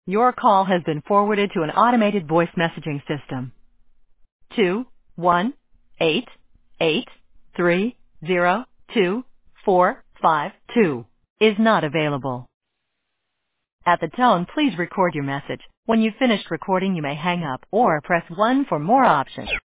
Your call has been forwarded to an automated voice messaging system. 21883024552 is not available. At the tone, please record your message. When you've finished recording, you may hang up or press 1 for more options.